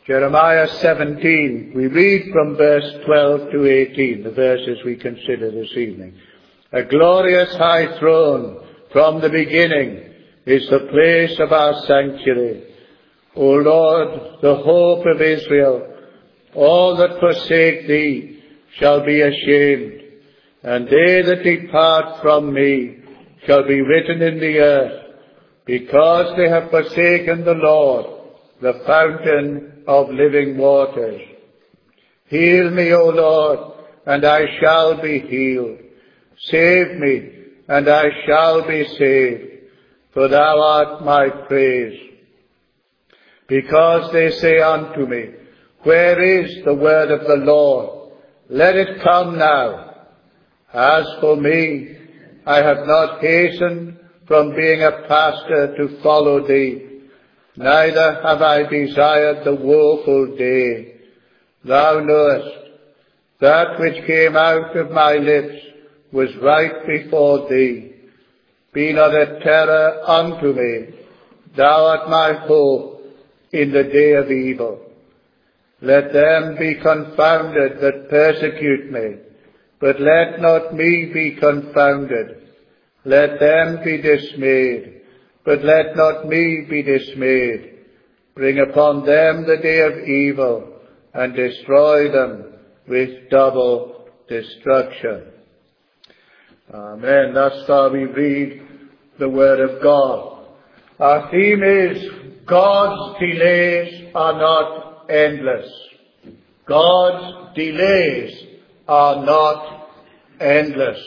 Jeremiah 17, we read from verse 12 to 18, the verses we consider this evening. A glorious high throne from the beginning is the place of our sanctuary. O Lord, the hope of Israel, all that forsake thee shall be ashamed, and they that depart from me shall be written in the earth, because they have forsaken the Lord, the fountain of living waters. Heal me, O Lord, and I shall be healed. Save me, and I shall be saved, for thou art my praise. Because they say unto me, where is the word of the Lord? Let it come now. As for me, I have not hastened from being a pastor to follow thee, neither have I desired the woeful day. Thou knowest, that which came out of my lips was right before thee. Be not a terror unto me. Thou art my hope in the day of evil. Let them be confounded that persecute me, but let not me be confounded. Let them be dismayed, but let not me be dismayed. Bring upon them the day of evil, and destroy them with double destruction. Amen. Thus far we read the Word of God. Our theme is, God's delays are not endless. God's delays are not endless.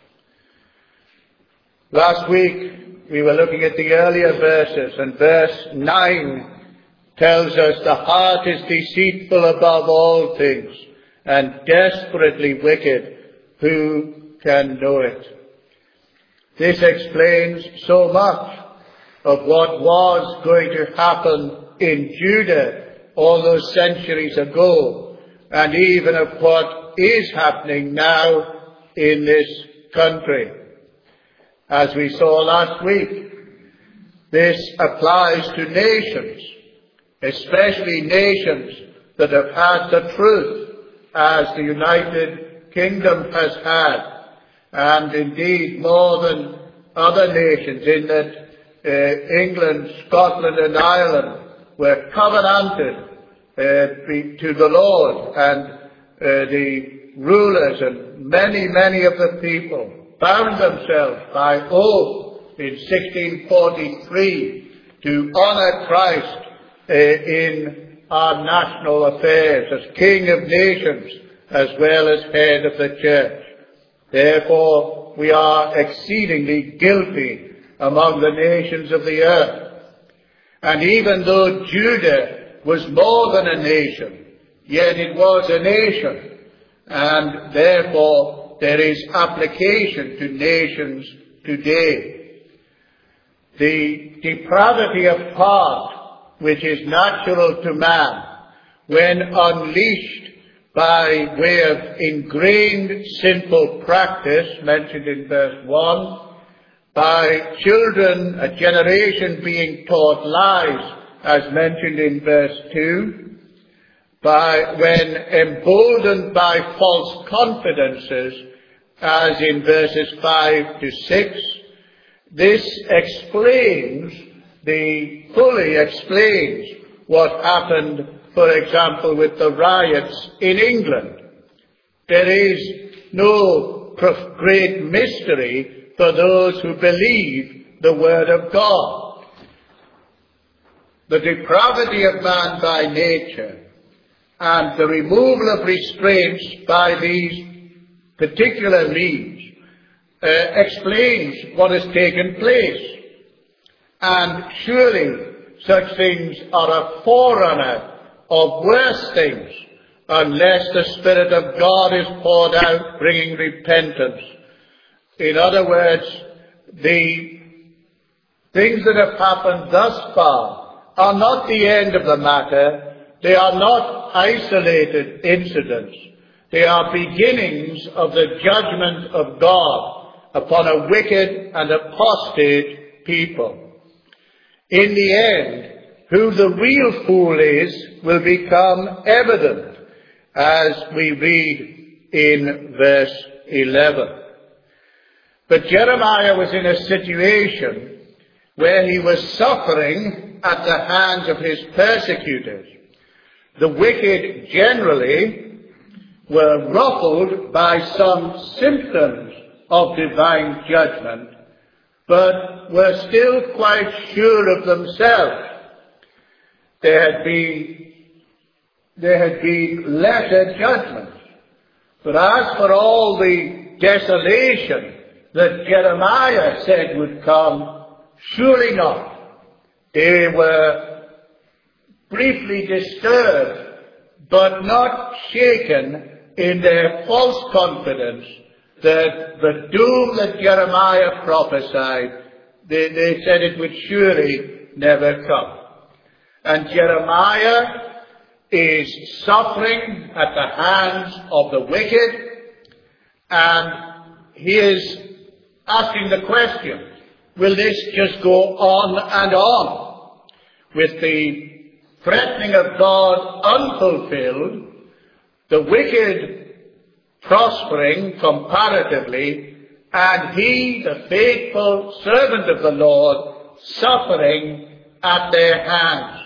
Last week we were looking at the earlier verses, and verse 9 tells us the heart is deceitful above all things and desperately wicked. Who can know it? This explains so much of what was going to happen in Judah all those centuries ago, and even of what is happening now in this country. As we saw last week, this applies to nations, especially nations that have had the truth, as the United Kingdom has had, and indeed more than other nations, in that England, Scotland and Ireland were covenanted to the Lord, and the rulers and many of the people bound themselves by oath in 1643 to honour Christ in our national affairs as King of nations as well as head of the church. Therefore, we are exceedingly guilty among the nations of the earth. And even though Judah was more than a nation, yet it was a nation, and therefore there is application to nations today. The depravity of heart, which is natural to man, when unleashed by way of ingrained sinful practice, mentioned in verse 1, by children, a generation being taught lies, as mentioned in verse 2, when emboldened by false confidences, as in verses 5 to 6, this fully explains what happened, for example, with the riots in England. There is no great mystery for those who believe the Word of God. The depravity of man by nature and the removal of restraints by these particular means explains what has taken place. And surely such things are a forerunner of worse things, unless the Spirit of God is poured out, bringing repentance. In other words, the things that have happened thus far are not the end of the matter. They are not isolated incidents. They are beginnings of the judgment of God upon a wicked and apostate people. In the end, who the real fool is will become evident as we read in verse 11. But Jeremiah was in a situation where he was suffering at the hands of his persecutors. The wicked generally were ruffled by some symptoms of divine judgment, but were still quite sure of themselves. There had been lesser judgments. But as for all the desolation that Jeremiah said would come, surely not. They were briefly disturbed, but not shaken in their false confidence that the doom that Jeremiah prophesied, they said it would surely never come. And Jeremiah is suffering at the hands of the wicked, and he is asking the question, will this just go on and on? With the threatening of God unfulfilled, the wicked prospering comparatively, and he, the faithful servant of the Lord, suffering at their hands.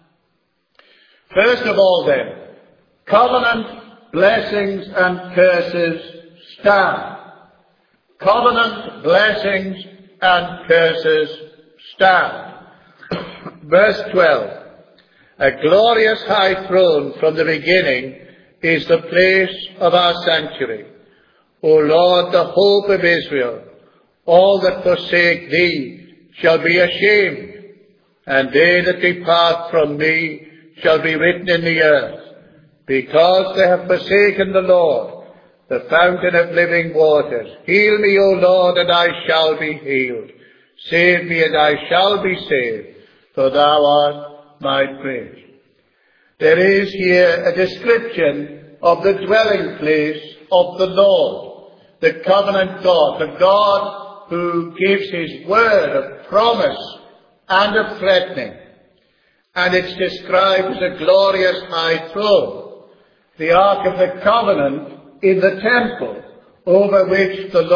First of all then, covenant blessings and curses stand. Covenant blessings and curses stand. Verse 12. A glorious high throne from the beginning is the place of our sanctuary. O Lord, the hope of Israel, all that forsake thee shall be ashamed, and they that depart from thee shall be written in the earth, because they have forsaken the Lord, the fountain of living waters. Heal me, O Lord, and I shall be healed. Save me, and I shall be saved, for thou art my praise. There is here a description of the dwelling place of the Lord, the covenant God, the God who gives his word of promise and of threatening. And it's described as a glorious high throne, the Ark of the Covenant in the temple, over which the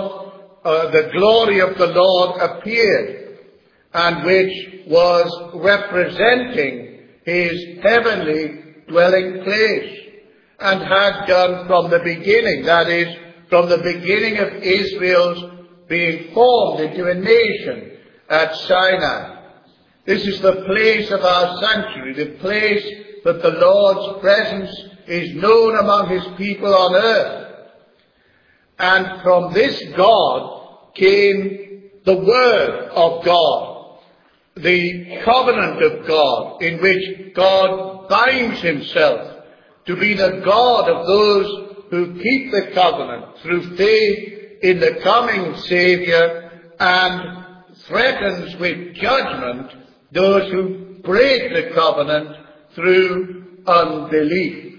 glory of the Lord appeared, and which was representing his heavenly dwelling place, and had done from the beginning, that is, from the beginning of Israel's being formed into a nation at Sinai. This is the place of our sanctuary, the place that the Lord's presence is known among his people on earth. And from this God came the Word of God, the covenant of God, in which God binds himself to be the God of those who keep the covenant through faith in the coming Saviour, and threatens with judgment those who break the covenant through unbelief.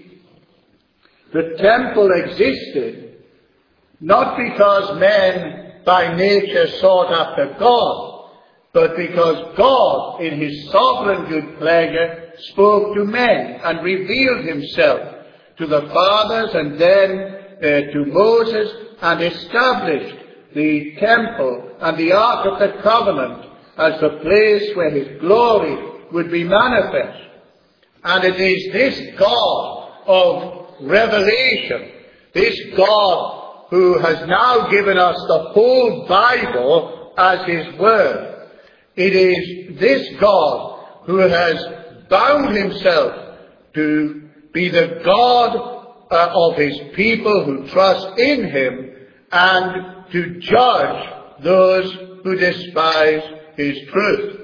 The temple existed not because men by nature sought after God, but because God, in his sovereign good pleasure, spoke to men and revealed himself to the fathers and then to Moses, and established the temple and the Ark of the Covenant as the place where his glory would be manifest. And it is this God of revelation, this God who has now given us the whole Bible as his word. It is this God who has bound himself to be the God of his people who trust in him, and to judge those who despise his truth.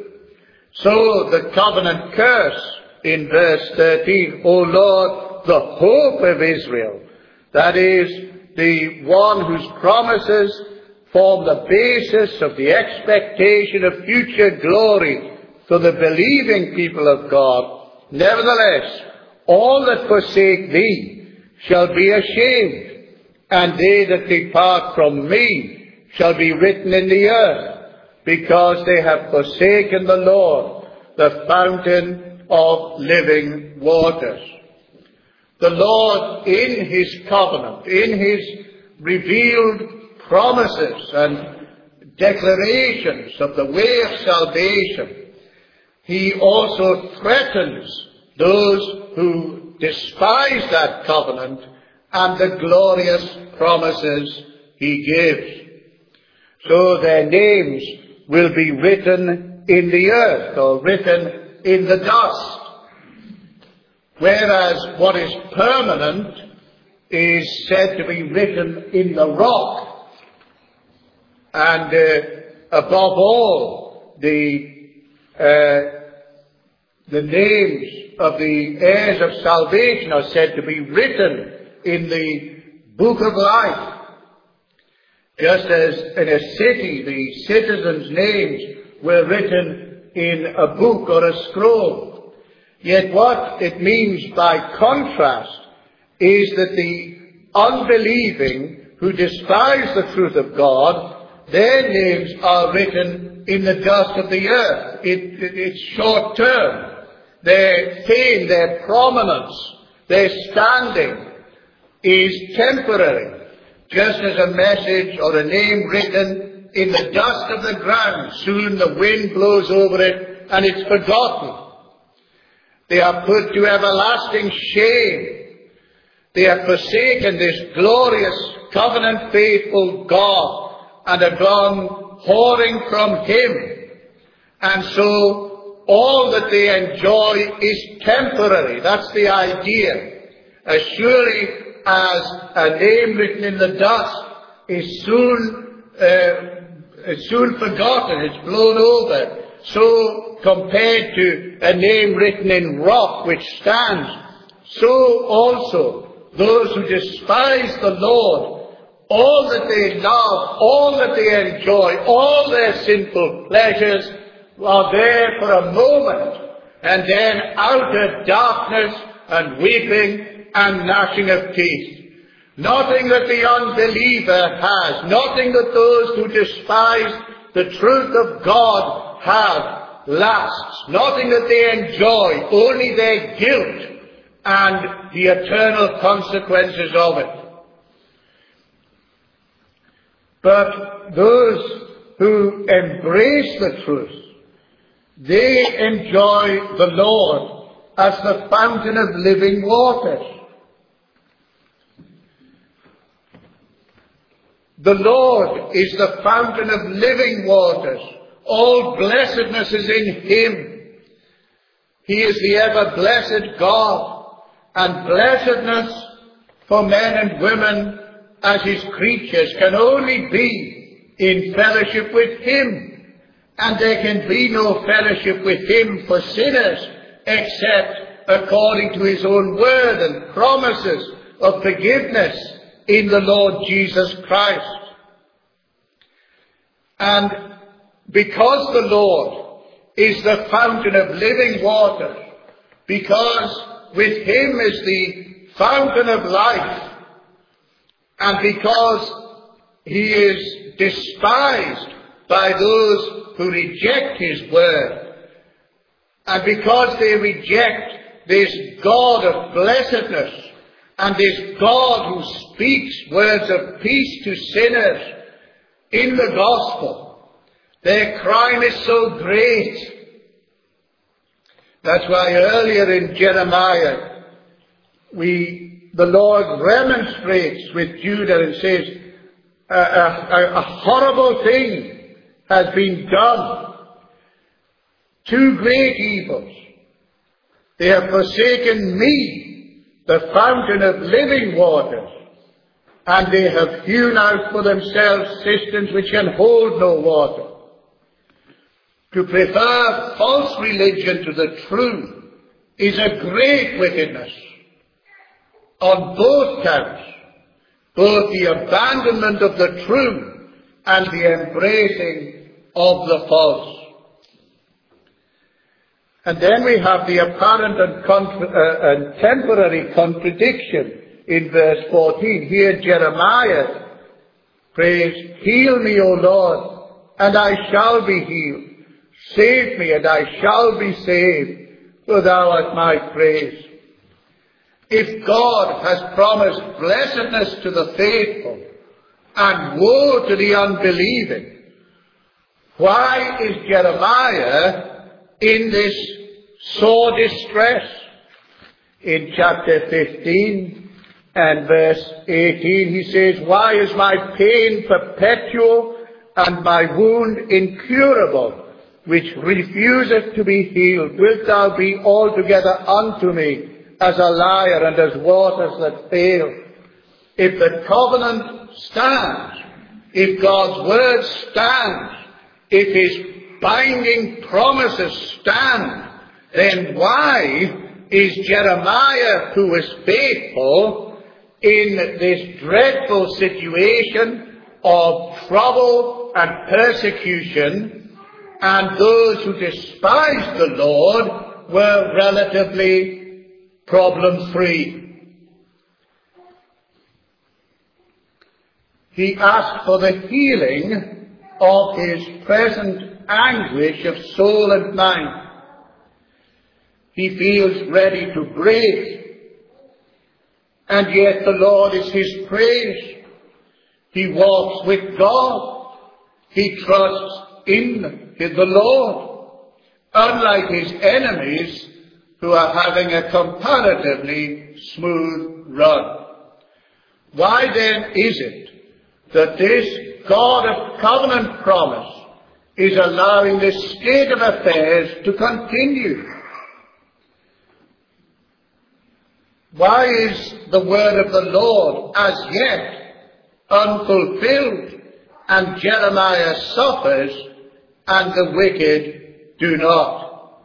So the covenant curse in verse 13, O Lord, the hope of Israel, that is, the one whose promises form the basis of the expectation of future glory for the believing people of God. Nevertheless, all that forsake thee shall be ashamed, and they that depart from me shall be written in the earth, because they have forsaken the Lord, the fountain of living waters. The Lord, in his covenant, in his revealed promises and declarations of the way of salvation, he also threatens those who despise that covenant and the glorious promises he gives. So their names will be written in the earth, or written in the dust. Whereas what is permanent is said to be written in the rock. And above all, the names of the heirs of salvation are said to be written in the book of life. Just as in a city the citizens' names were written in a book or a scroll. Yet what it means by contrast is that the unbelieving who despise the truth of God, their names are written in the dust of the earth. It's short term. Their fame, their prominence, their standing is temporary. Just as a message or a name written in the dust of the ground, soon the wind blows over it and it's forgotten. They are put to everlasting shame. They have forsaken this glorious, covenant-faithful God and have gone whoring from him. And so all that they enjoy is temporary. That's the idea. As surely as a name written in the dust is soon forgotten, it's blown over, so compared to a name written in rock which stands, so also those who despise the Lord, all that they love, all that they enjoy, all their sinful pleasures are there for a moment, and then outer darkness and weeping and gnashing of teeth. Nothing that the unbeliever has, nothing that those who despise the truth of God have lasts, nothing that they enjoy, only their guilt and the eternal consequences of it. But those who embrace the truth, they enjoy the Lord as the fountain of living waters. The Lord is the fountain of living waters. All blessedness is in him. He is the ever-blessed God, and blessedness for men and women as his creatures can only be in fellowship with him. And there can be no fellowship with him for sinners except according to his own word and promises of forgiveness in the Lord Jesus Christ. And because the Lord is the fountain of living water, because with him is the fountain of life, and because he is despised by those who reject his word, and because they reject this God of blessedness, and this God who speaks words of peace to sinners in the gospel, their crime is so great. That's why earlier in Jeremiah, the Lord remonstrates with Judah and says, a horrible thing has been done. Two great evils. They have forsaken me, the fountain of living waters, and they have hewn out for themselves cisterns which can hold no water. To prefer false religion to the true is a great wickedness on both counts, both the abandonment of the true and the embracing of the false. And then we have the apparent and temporary contradiction in verse 14. Here Jeremiah prays, "Heal me, O Lord, and I shall be healed. Save me, and I shall be saved, for thou art my praise. If God has promised blessedness to the faithful and woe to the unbelieving, why is Jeremiah in this sore distress? In chapter 15 and verse 18 he says, why is my pain perpetual and my wound incurable, which refuseth to be healed? Wilt thou be altogether unto me as a liar and as waters that fail? If the covenant stands, if God's word stands, if his binding promises stand, then why is Jeremiah, who is faithful, in this dreadful situation of trouble and persecution, and those who despised the Lord were relatively problem-free? He asked for the healing of his present anguish of soul and mind. He feels ready to break, and yet the Lord is his praise. He walks with God. He trusts in the Lord, unlike his enemies who are having a comparatively smooth run. Why then is it that this God of covenant promise is allowing this state of affairs to continue? Why is the word of the Lord as yet unfulfilled, and Jeremiah suffers and the wicked do not?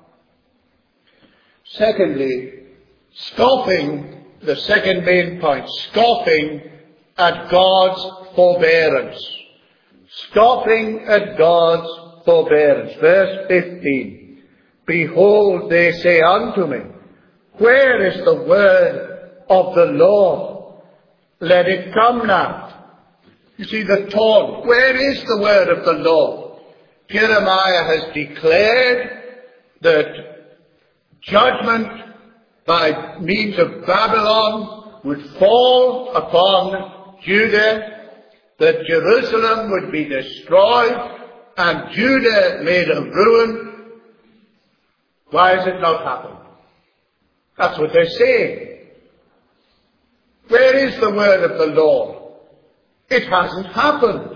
Secondly, scoffing, the second main point, scoffing at God's forbearance. Scoffing at God's forbearance. Verse 15. Behold, they say unto me, where is the word of the Lord? Let it come now. You see the taunt. Where is the word of the Lord? Jeremiah has declared that judgment by means of Babylon would fall upon Judah, that Jerusalem would be destroyed, and Judah made a ruin. Why has it not happened? That's what they're saying. Where is the word of the Lord? It hasn't happened.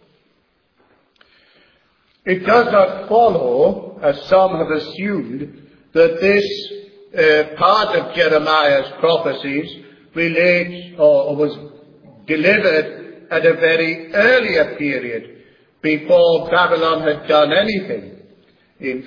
It does not follow, as some have assumed, that this part of Jeremiah's prophecies relates or was delivered at a very earlier period, before Babylon had done anything. In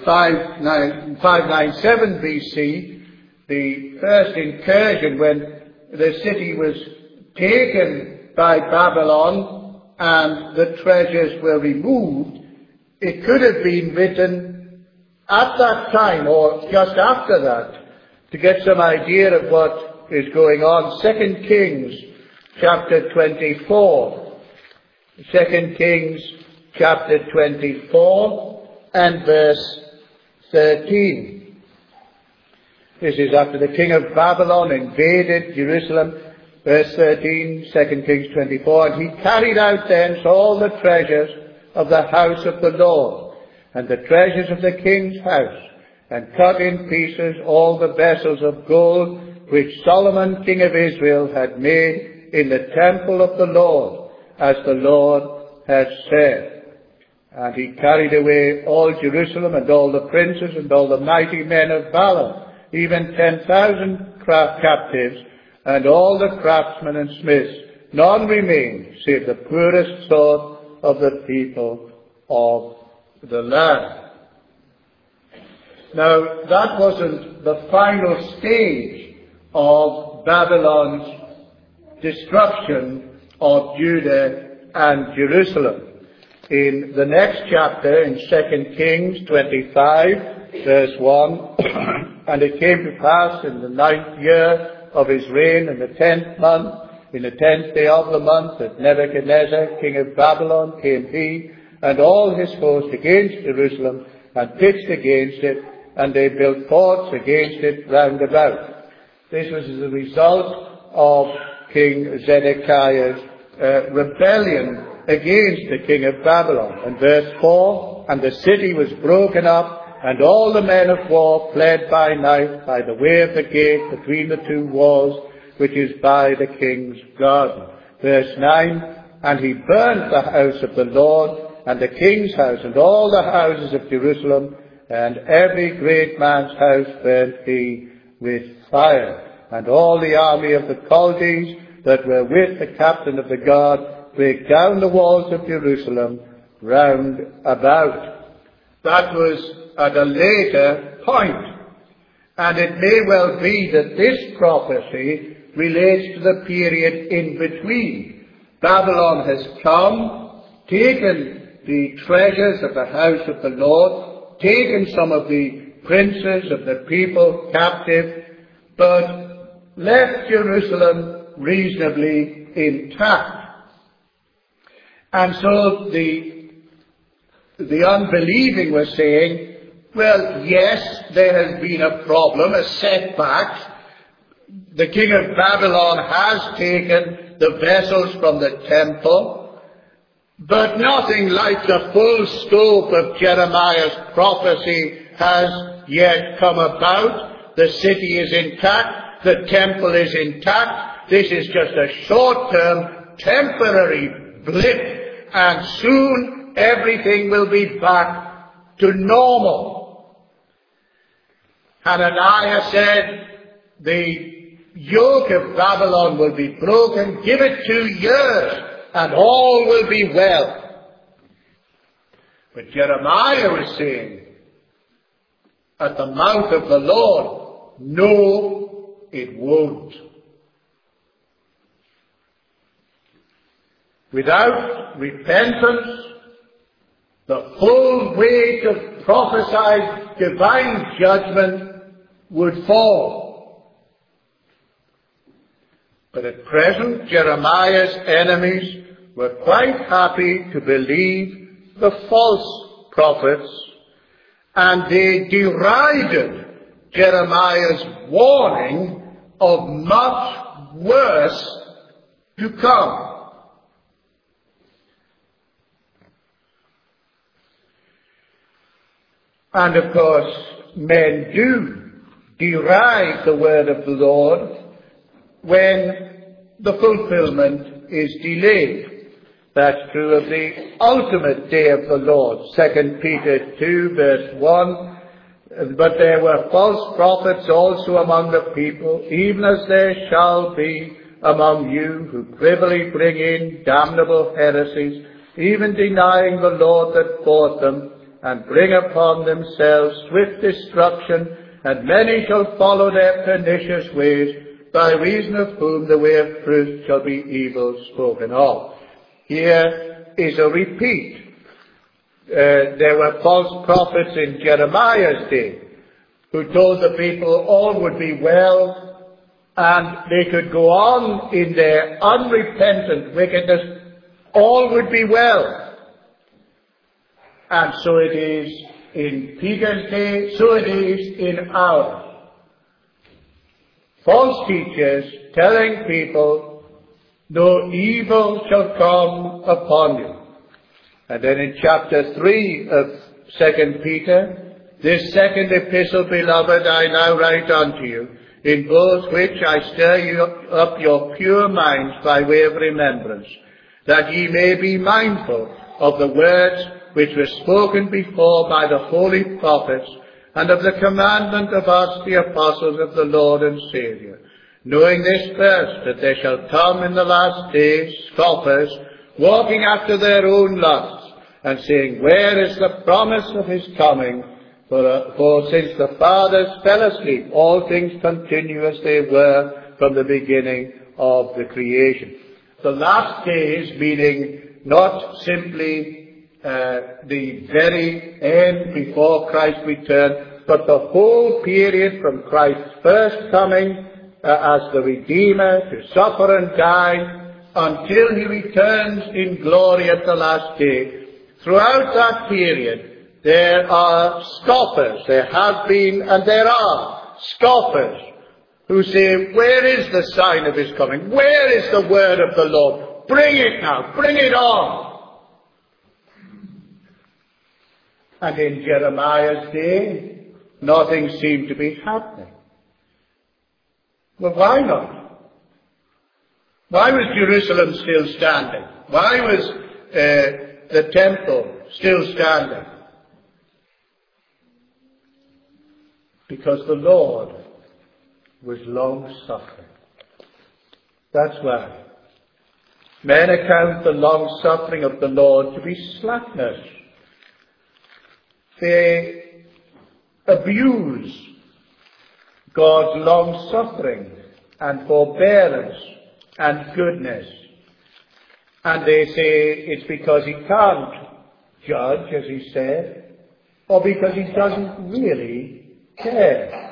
597 BC, the first incursion, when the city was taken by Babylon and the treasures were removed, it could have been written at that time or just after that to get some idea of what is going on. 2 Kings chapter 24. 2 Kings chapter 24 and verse 13. This is after the king of Babylon invaded Jerusalem. Verse 13, 2 Kings 24. And he carried out thence all the treasures of the house of the Lord, and the treasures of the king's house, and cut in pieces all the vessels of gold which Solomon king of Israel had made in the temple of the Lord, as the Lord had said. And he carried away all Jerusalem, and all the princes, and all the mighty men of valor, even 10,000 captives, and all the craftsmen and smiths. None remained, save the poorest sort of the people of the land. Now, that wasn't the final stage of Babylon's destruction of Judah and Jerusalem. In the next chapter, in 2 Kings 25, verse 1, and it came to pass in the 9th year of his reign, in the 10th month, in the 10th day of the month, that Nebuchadnezzar, king of Babylon, came he and all his host against Jerusalem, and pitched against it, and they built forts against it round about. This was as a result of King Zedekiah's rebellion against the king of Babylon. And verse 4, and the city was broken up, and all the men of war fled by night by the way of the gate between the two walls, which is by the king's garden. Verse 9, and he burned the house of the Lord, and the king's house, and all the houses of Jerusalem, and every great man's house burnt he with fire. And all the army of the Chaldees that were with the captain of the guard brake down the walls of Jerusalem round about. That was at a later point. And it may well be that this prophecy relates to the period in between. Babylon has come, taken the treasures of the house of the Lord, taken some of the princes of the people captive, but left Jerusalem reasonably intact. And so the unbelieving were saying, well, yes, there has been a problem, a setback. The king of Babylon has taken the vessels from the temple, but nothing like the full scope of Jeremiah's prophecy has yet come about. The city is intact. The temple is intact. This is just a short-term, temporary blip, and soon everything will be back to normal. Hananiah said, the yoke of Babylon will be broken. Give it 2 years, and all will be well. But Jeremiah was saying, at the mouth of the Lord, no, it won't. Without repentance, the full weight of prophesied divine judgment would fall. But at present, Jeremiah's enemies were quite happy to believe the false prophets, and they derided Jeremiah's warning of much worse to come. And of course, men do deride the word of the Lord when the fulfillment is delayed. That's true of the ultimate day of the Lord. 2 Peter 2 verse 1. But there were false prophets also among the people, even as there shall be among you, who privily bring in damnable heresies, even denying the Lord that bought them, and bring upon themselves swift destruction, and many shall follow their pernicious ways, by reason of whom the way of truth shall be evil spoken of. Here is a repeat. There were false prophets in Jeremiah's day who told the people all would be well, and they could go on in their unrepentant wickedness. All would be well. And so it is in Peter's day, so it is in ours. False teachers telling people, no evil shall come upon you. And then in chapter 3 of 2 Peter, this second epistle, beloved, I now write unto you, in both which I stir you up your pure minds by way of remembrance, that ye may be mindful of the words which were spoken before by the holy prophets, and of the commandment of us, the apostles of the Lord and Saviour, knowing this first, that there shall come in the last days scoffers, walking after their own lusts, and saying, where is the promise of his coming? For since the fathers fell asleep, all things continue as they were from the beginning of the creation. The last days meaning not simply the very end before Christ's return, but the whole period from Christ's first coming as the Redeemer to suffer and die until he returns in glory at the last day. Throughout that period, There are scoffers, there have been and there are scoffers who say, where is the sign of his coming? Where is the word of the Lord? Bring it now, bring it on. And in Jeremiah's day, nothing seemed to be happening. Well, why not? Why was Jerusalem still standing? Why was the temple still standing? Because the Lord was long-suffering. That's why. Men account the long-suffering of the Lord to be slackness. They abuse God's long-suffering and forbearance and goodness. And they say it's because he can't judge, as he said, or because he doesn't really care.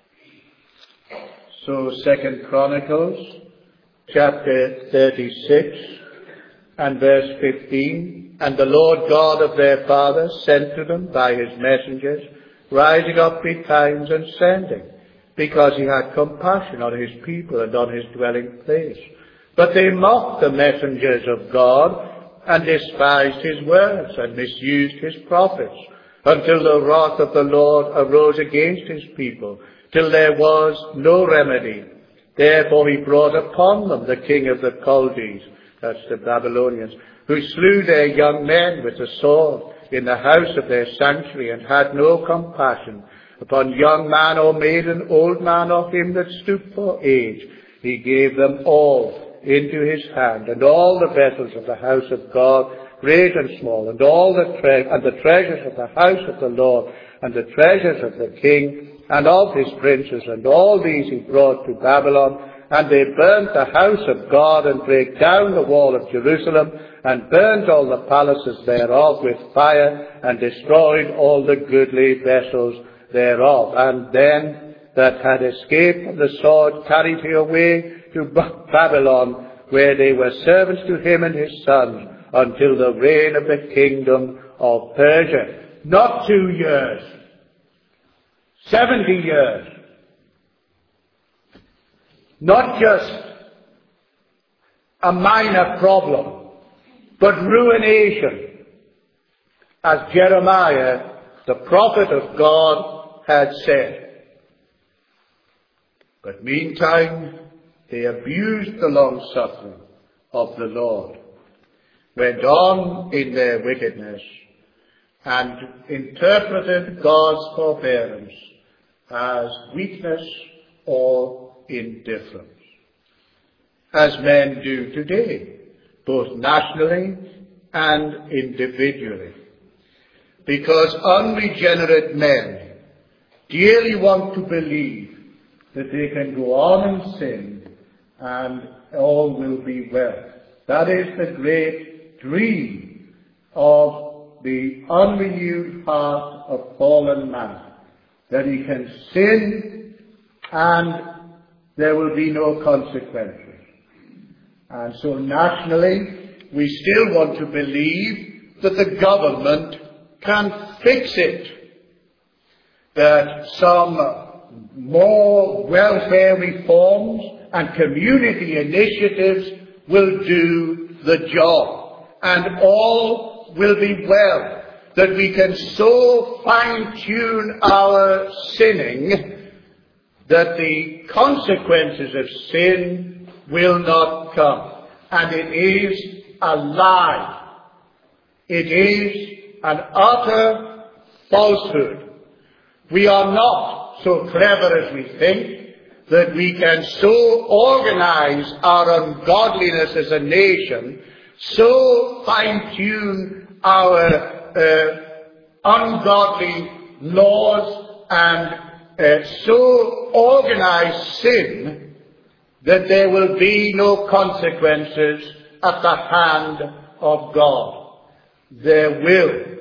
So 2 Chronicles chapter 36 and verse 15, and the Lord God of their fathers sent to them by his messengers, rising up betimes and sending, because he had compassion on his people and on his dwelling place. But they mocked the messengers of God and despised his words and misused his prophets, until the wrath of the Lord arose against his people, till there was no remedy. Therefore he brought upon them the king of the Chaldees, that's the Babylonians, who slew their young men with the sword in the house of their sanctuary, and had no compassion upon young man or maiden, old man or him that stooped for age. He gave them all into his hand, and all the vessels of the house of God, great and small, and all the treasures of the house of the Lord, and the treasures of the king, and of his princes, and all these he brought to Babylon. And they burnt the house of God, and brake down the wall of Jerusalem, and burnt all the palaces thereof with fire, and destroyed all the goodly vessels thereof. And them that had escaped from the sword carried he away to Babylon, where they were servants to him and his sons, until the reign of the kingdom of Persia. Not 2 years, 70 years. Not just a minor problem, but ruination, as Jeremiah, the prophet of God, had said. But meantime, they abused the long-suffering of the Lord, went on in their wickedness, and interpreted God's forbearance as weakness or indifference, as men do today, both nationally and individually. Because unregenerate men dearly want to believe that they can go on in sin and all will be well. That is the great dream of the unrenewed heart of fallen man, that he can sin and there will be no consequences. And so nationally, we still want to believe that the government can fix it, that some more welfare reforms and community initiatives will do the job, and all will be well, that we can so fine-tune our sinning that the consequences of sin will not come. And it is a lie. It is an utter falsehood. We are not so clever as we think that we can so organize our ungodliness as a nation, so fine-tune our ungodly laws and so organize sin that there will be no consequences at the hand of God. There will.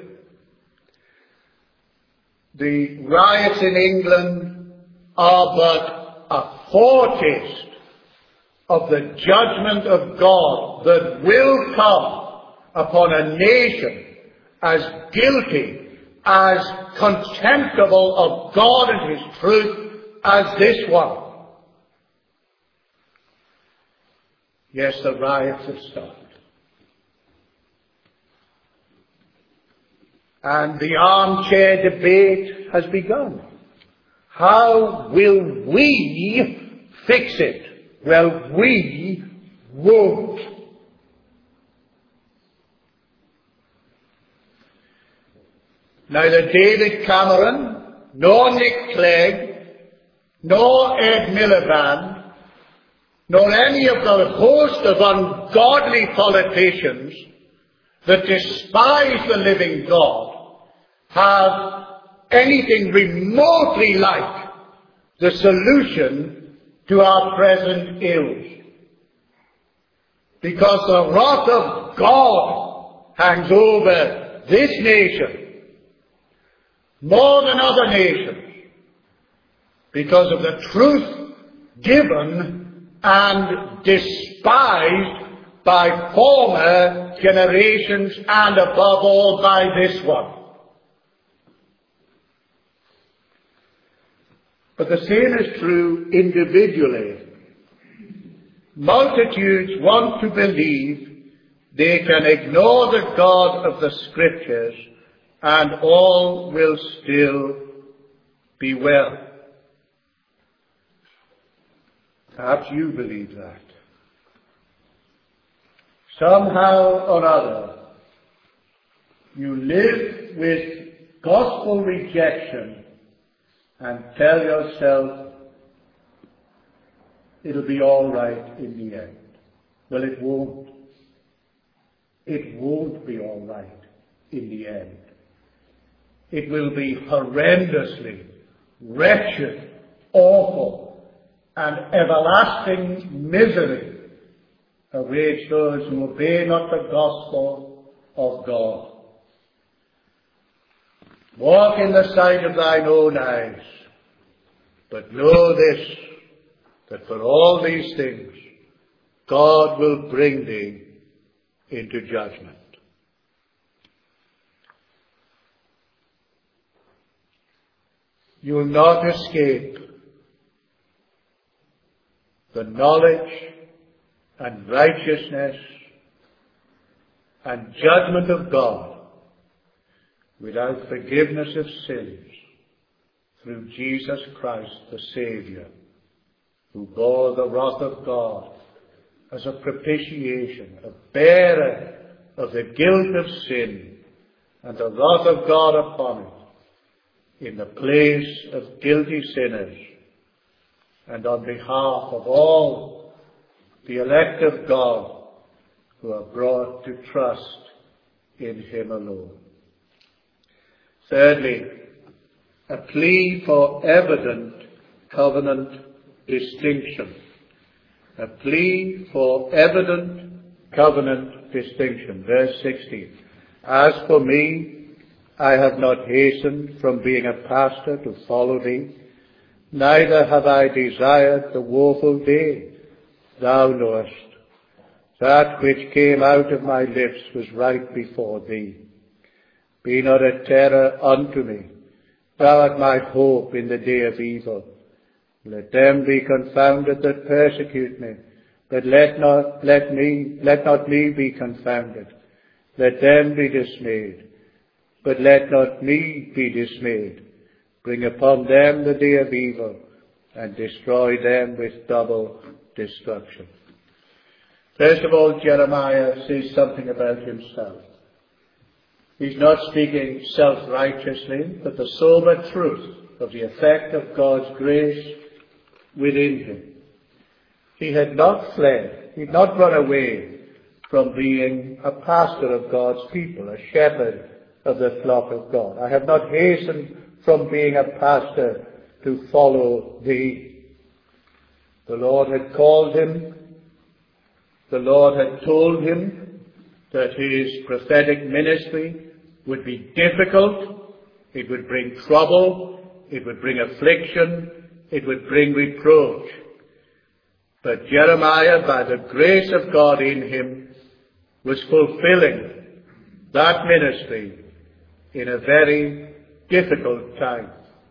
The riots in England are but a foretaste of the judgment of God that will come upon a nation as guilty as contemptible of God and his truth as this one. Yes, the riots have started. And the armchair debate has begun. How will we fix it? Well, we won't. Neither David Cameron, nor Nick Clegg, nor Ed Miliband, nor any of the host of ungodly politicians that despise the living God have anything remotely like the solution to our present ills. Because the wrath of God hangs over this nation more than other nations because of the truth given and despised by former generations and above all by this one. But the same is true individually. Multitudes want to believe they can ignore the God of the Scriptures and all will still be well. Perhaps you believe that. Somehow or other, you live with gospel rejection and tell yourself it'll be all right in the end. Well, it won't. It won't be all right in the end. It will be horrendously wretched, awful, and everlasting misery awaits those who obey not the gospel of God. Walk in the sight of thine own eyes, but know this, that for all these things God will bring thee into judgment. You will not escape the knowledge and righteousness and judgment of God without forgiveness of sins through Jesus Christ the Saviour, who bore the wrath of God as a propitiation, a bearer of the guilt of sin and the wrath of God upon it, in the place of guilty sinners, and on behalf of all the elect of God who are brought to trust in him alone. Thirdly, a plea for evident covenant distinction. A plea for evident covenant distinction. Verse 16. As for me, I have not hastened from being a pastor to follow thee, neither have I desired the woeful day. Thou knowest. That which came out of my lips was right before thee. Be not a terror unto me. Thou art my hope in the day of evil. Let them be confounded that persecute me, but let not me be confounded. Let them be dismayed, but let not me be dismayed. Bring upon them the day of evil, and destroy them with double destruction. First of all, Jeremiah says something about himself. He's not speaking self-righteously, but the sober truth of the effect of God's grace within him. He had not fled, he had not run away from being a pastor of God's people, a shepherd of the flock of God. I have not hastened from being a pastor to follow thee. The Lord had called him. The Lord had told him that his prophetic ministry would be difficult, it would bring trouble, it would bring affliction, it would bring reproach. But Jeremiah, by the grace of God in him, was fulfilling that ministry in a very difficult time.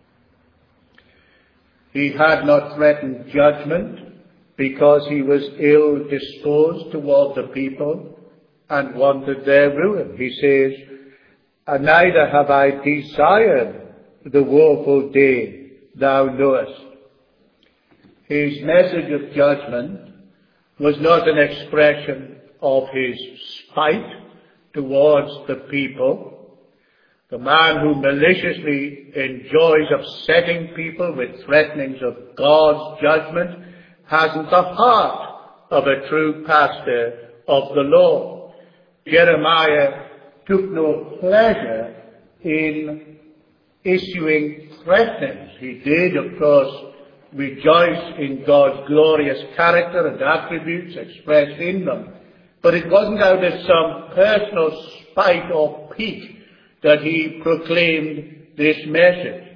He had not threatened judgment because he was ill disposed toward the people and wanted their ruin. He says, and neither have I desired the woeful day thou knowest. His message of judgment was not an expression of his spite towards the people. The man who maliciously enjoys upsetting people with threatenings of God's judgment hasn't the heart of a true pastor of the law. Jeremiah took no pleasure in issuing threatenings. He did, of course, rejoice in God's glorious character and attributes expressed in them. But it wasn't out of some personal spite or pique that he proclaimed this message.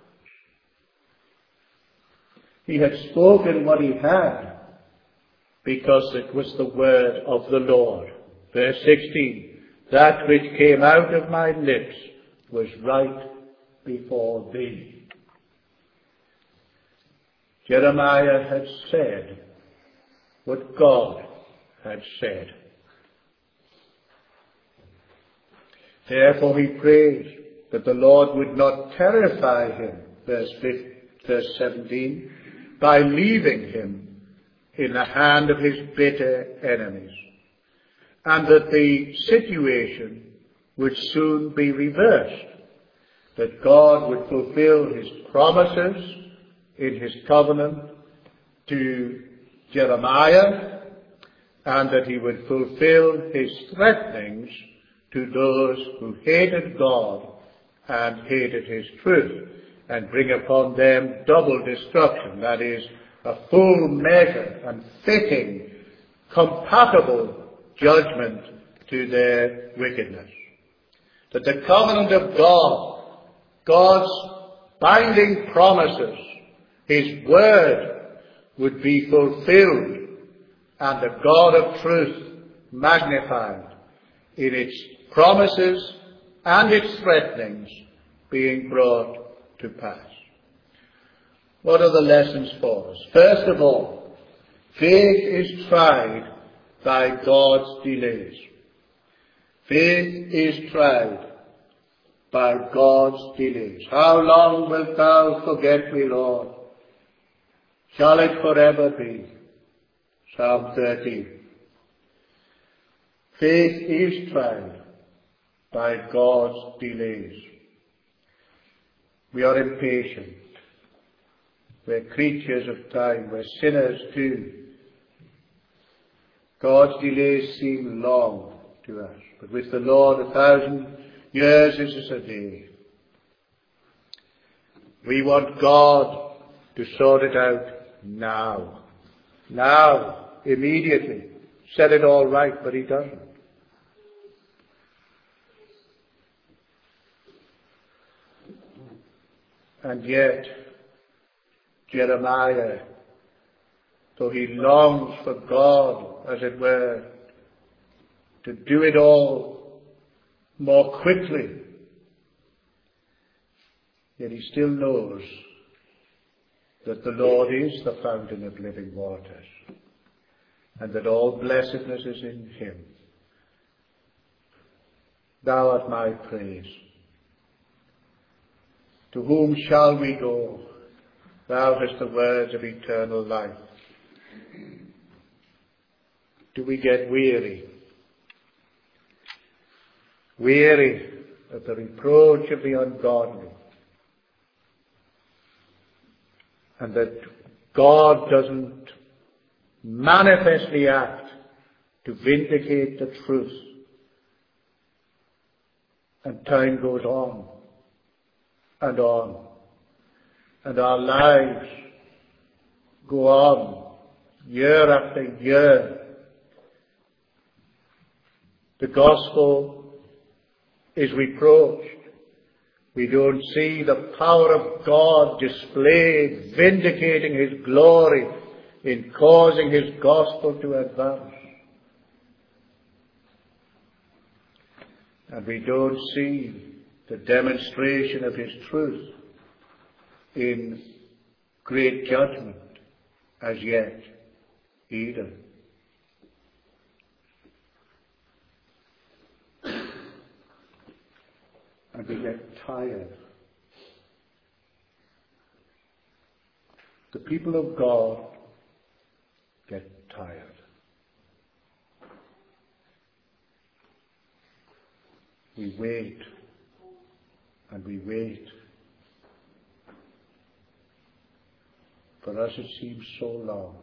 He had spoken what he had because it was the word of the Lord. Verse 16, that which came out of my lips was right before thee. Jeremiah had said what God had said. Therefore he prayed that the Lord would not terrify him, verse 17, by leaving him in the hand of his bitter enemies, and that the situation would soon be reversed, that God would fulfill his promises in his covenant to Jeremiah, and that he would fulfill his threatenings to those who hated God and hated his truth, and bring upon them double destruction, that is, a full measure and fitting, compatible judgment to their wickedness. That the covenant of God, God's binding promises, his word would be fulfilled, and the God of truth magnified in its promises and its threatenings being brought to pass. What are the lessons for us? First of all, faith is tried by God's delays. Faith is tried by God's delays. How long wilt thou forget me, Lord? Shall it forever be? Psalm 13. Faith is tried by God's delays. We are impatient. We're creatures of time. We're sinners too. God's delays seem long to us, but with the Lord 1,000 years is as a day. We want God to sort it out now. Now, immediately. Set it all right, but he doesn't. And yet, Jeremiah, though he longs for God, as it were, to do it all more quickly, yet he still knows that the Lord is the fountain of living waters, and that all blessedness is in him. Thou art my praise. To whom shall we go? Thou hast the words of eternal life. Do we get weary? Weary of the reproach of the ungodly? And that God doesn't manifestly act to vindicate the truth. And time goes on and on. And our lives go on year after year. The gospel is reproached. We don't see the power of God displayed, vindicating his glory in causing his gospel to advance. And we don't see the demonstration of his truth in great judgment as yet either. And we get tired. The people of God get tired. We wait and we wait. For us it seems so long.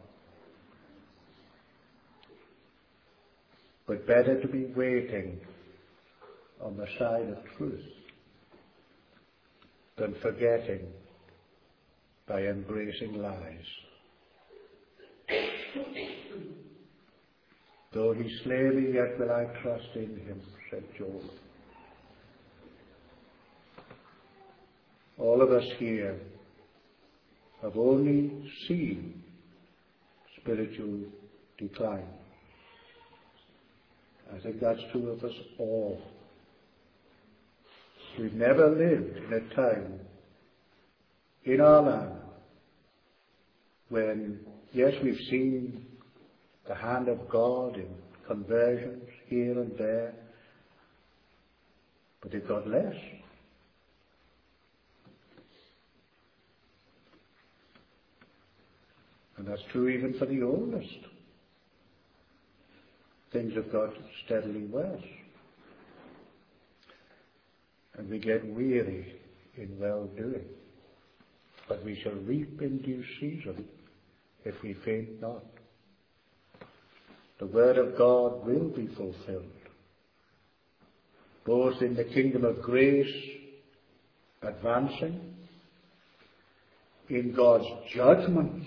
But better to be waiting on the side of truth than forgetting by embracing lies. Though he slay me, yet will I trust in him, said Job. All of us here have only seen spiritual decline. I think that's true of us all. We've never lived in a time in our land when, yes, we've seen the hand of God in conversions here and there, but it got less. And that's true even for the oldest. Things have got steadily worse. And we get weary in well-doing. But we shall reap in due season if we faint not. The word of God will be fulfilled, both in the kingdom of grace advancing, in God's judgments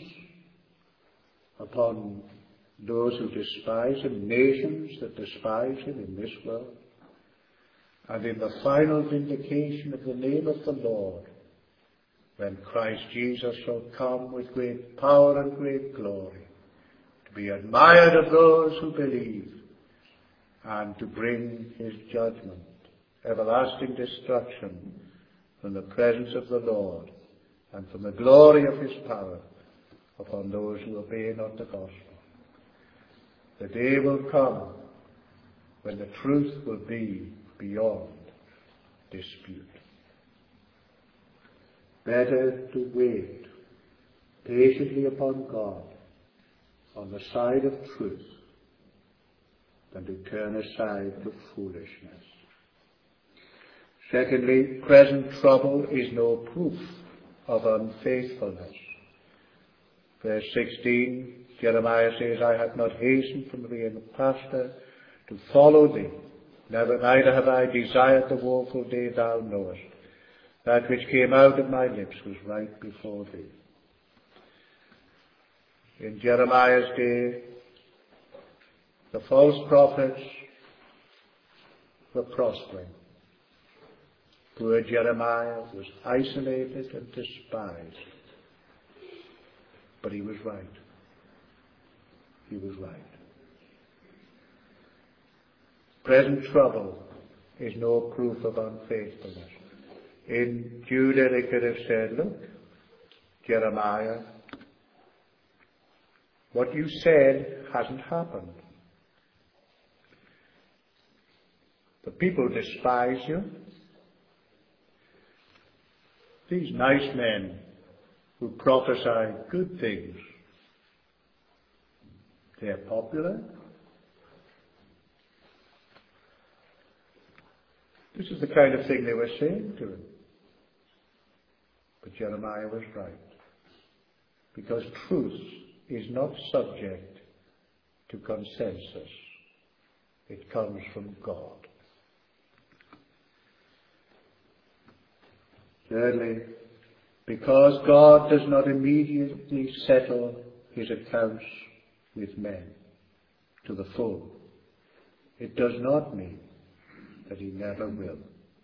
upon those who despise him, nations that despise him in this world, and in the final vindication of the name of the Lord, when Christ Jesus shall come with great power and great glory, to be admired of those who believe, and to bring his judgment, everlasting destruction, from the presence of the Lord, and from the glory of his power, upon those who obey not the gospel. The day will come when the truth will be beyond dispute. Better to wait patiently upon God on the side of truth than to turn aside to foolishness. Secondly, present trouble is no proof of unfaithfulness. Verse 16, Jeremiah says, I have not hastened from being a pastor to follow thee. Neither have I desired the woeful day thou knowest. That which came out of my lips was right before thee. In Jeremiah's day, the false prophets were prospering. Poor Jeremiah was isolated and despised. But he was right. He was right. Present trouble is no proof of unfaithfulness. In Judah they could have said, look, Jeremiah, what you said hasn't happened. The people despise you. These nice men who prophesy good things, they're popular. This is the kind of thing they were saying to him. But Jeremiah was right. Because truth is not subject to consensus. It comes from God. Thirdly, because God does not immediately settle his accounts with men to the full, it does not mean that he never will.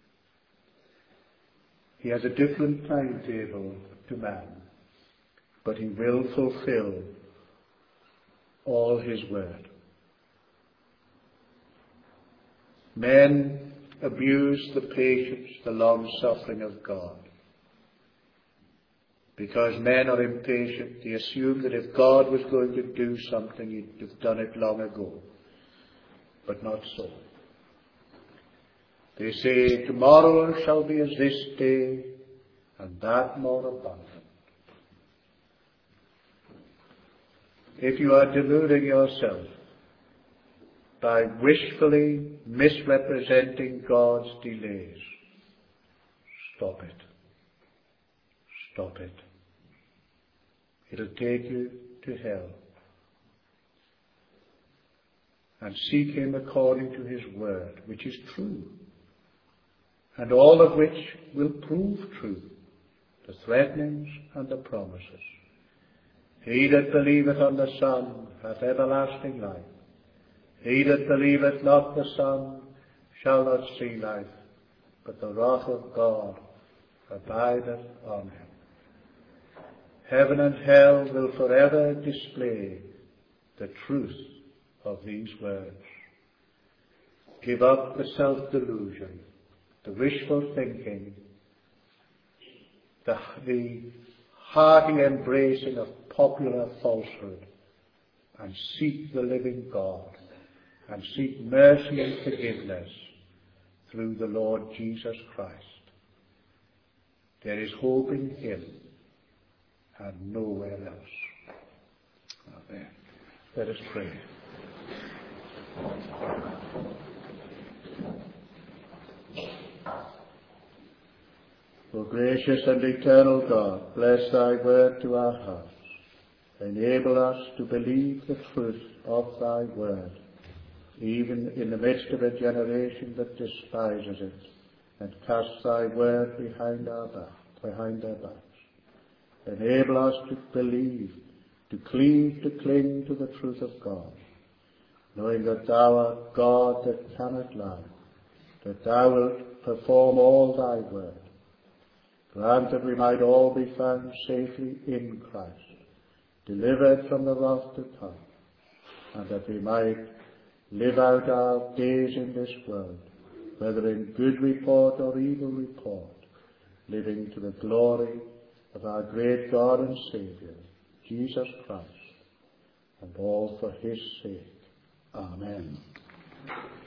He has a different timetable to man, but he will fulfill all his word. Men abuse the patience, the long-suffering of God. Because men are impatient, they assume that if God was going to do something, he'd have done it long ago. But not so. They say, tomorrow shall be as this day, and that more abundant. If you are deluding yourself by wishfully misrepresenting God's delays, stop it. Stop it. It'll take you to hell. And seek him according to his word, which is true, and all of which will prove true, the threatenings and the promises. He that believeth on the Son hath everlasting life. He that believeth not the Son shall not see life, but the wrath of God abideth on him. Heaven and hell will forever display the truth of these words. Give up the self-delusion, the wishful thinking, the hearty embracing of popular falsehood, and seek the living God, and seek mercy and forgiveness through the Lord Jesus Christ. There is hope in him and nowhere else. Amen. Let us pray. O gracious and eternal God, bless thy word to our hearts. Enable us to believe the truth of thy word, even in the midst of a generation that despises it and casts thy word behind their backs. Enable us to believe, to cleave, to cling to the truth of God, knowing that thou art God that cannot lie, that thou wilt perform all thy word. Grant that we might all be found safely in Christ, delivered from the wrath to come, and that we might live out our days in this world, whether in good report or evil report, living to the glory of our great God and Saviour, Jesus Christ, and all for his sake. Amen.